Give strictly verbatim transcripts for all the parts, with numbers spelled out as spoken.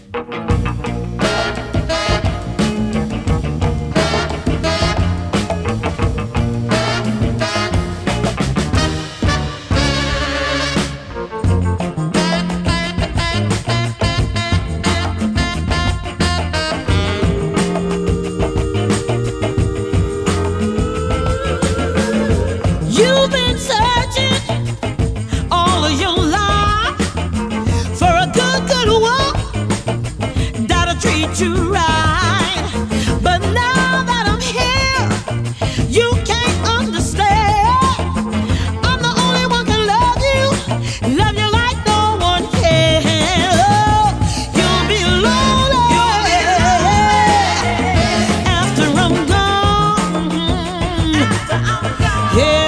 You've been searching all of your life for a good, good one that'll treat you right. But now that I'm here, you can't understand. I'm the only one can love you, love you like no one can. Oh, you'll be lonely after I'm gone. Yeah.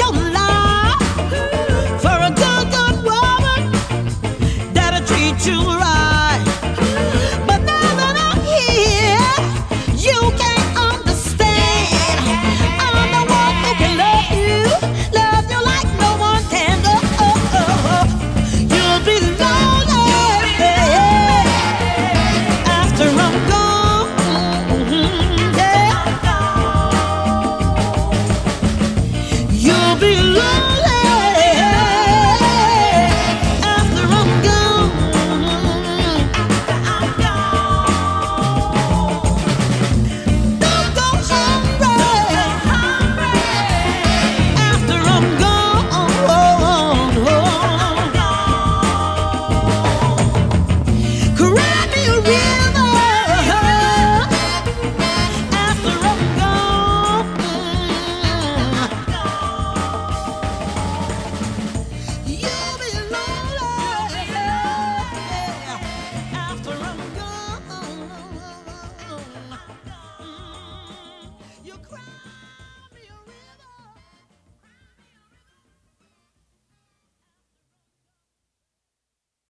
You